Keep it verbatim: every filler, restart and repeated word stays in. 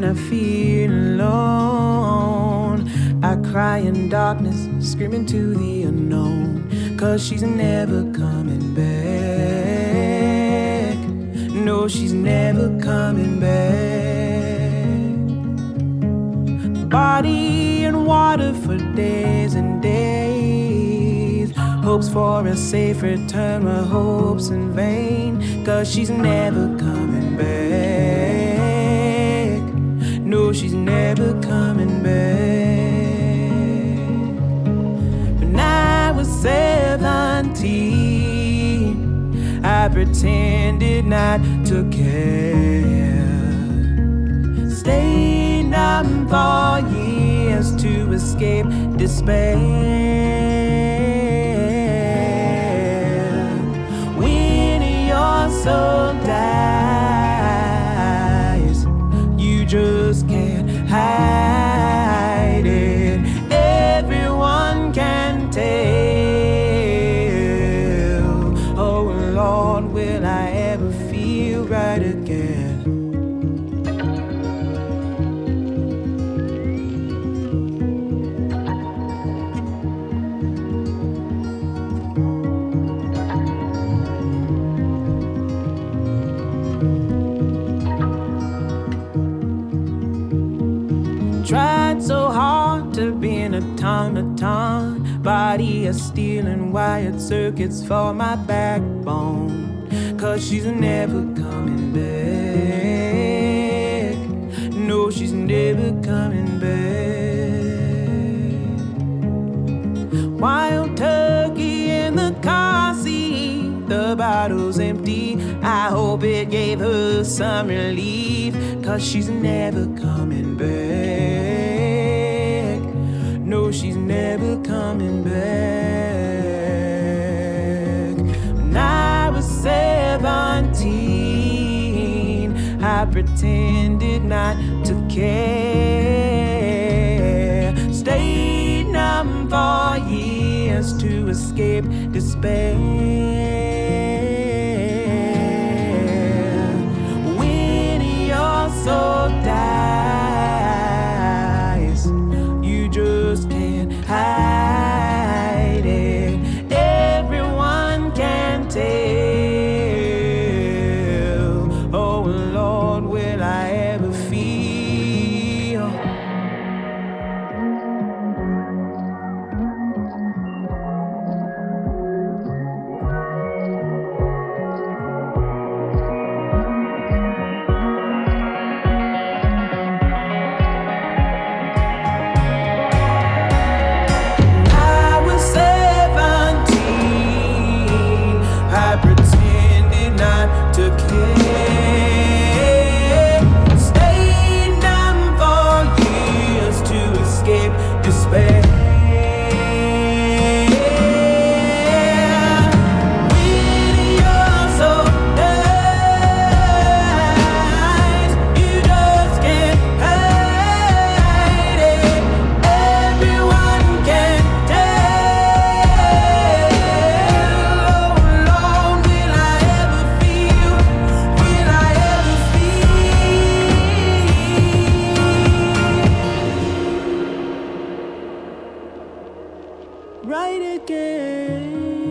I feel alone. I cry in darkness, screaming to the unknown, 'cause she's never coming back. No, she's never coming back. Body and water for days and days. Hopes for a safe return were hopes in vain, 'cause she's never coming back. No, she's never coming back. When I was seventeen, I pretended not to care. Stayed numb for years to escape despair. When your soul dies, you just can't hide it. Everyone can tell. Oh Lord, will I ever feel right again? Tried so hard to be in a ton-a-ton, body of steel and wired circuits for my backbone, 'cause she's never coming back. No, she's never coming back. Wild turkey in the car seat, the bottle's empty. I hope it gave her some relief, 'cause she's never coming back. No, she's never coming back. When I was seventeen, I pretended not to care. Stayed numb for years to escape despair. When your soul dies, you just can't hide it. Everyone can tell. Oh Lord, will I ever feel? Right again.